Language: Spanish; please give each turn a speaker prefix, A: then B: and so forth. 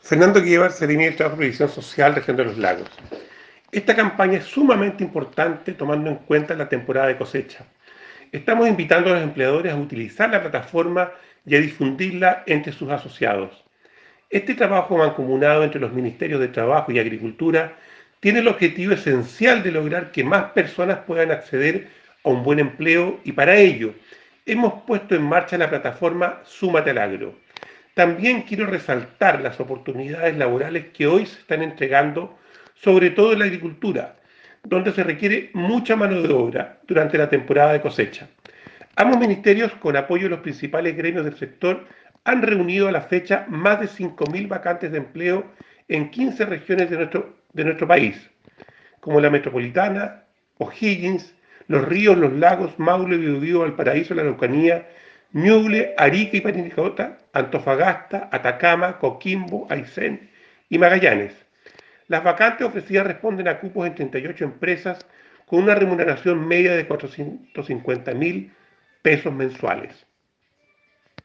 A: Fernando Guíbar, Seremi del Trabajo y Previsión Social, Región de los Lagos. Esta campaña es sumamente importante tomando en cuenta la temporada de cosecha. Estamos invitando a los empleadores a utilizar la plataforma y a difundirla entre sus asociados. Este trabajo mancomunado entre los Ministerios de Trabajo y Agricultura tiene el objetivo esencial de lograr que más personas puedan acceder a un buen empleo y para ello hemos puesto en marcha la plataforma Súmate al Agro. También quiero resaltar las oportunidades laborales que hoy se están entregando, sobre todo en la agricultura, donde se requiere mucha mano de obra durante la temporada de cosecha. Ambos ministerios, con apoyo de los principales gremios del sector, han reunido a la fecha más de 5.000 vacantes de empleo en 15 regiones de nuestro país, como la metropolitana, O'Higgins, Los Ríos, Los Lagos, Maule, Biobío, Valparaíso, La Araucanía, Ñuble, Arica y Parinacota, Antofagasta, Atacama, Coquimbo, Aysén y Magallanes. Las vacantes ofrecidas responden a cupos en 38 empresas con una remuneración media de 450.000 pesos mensuales.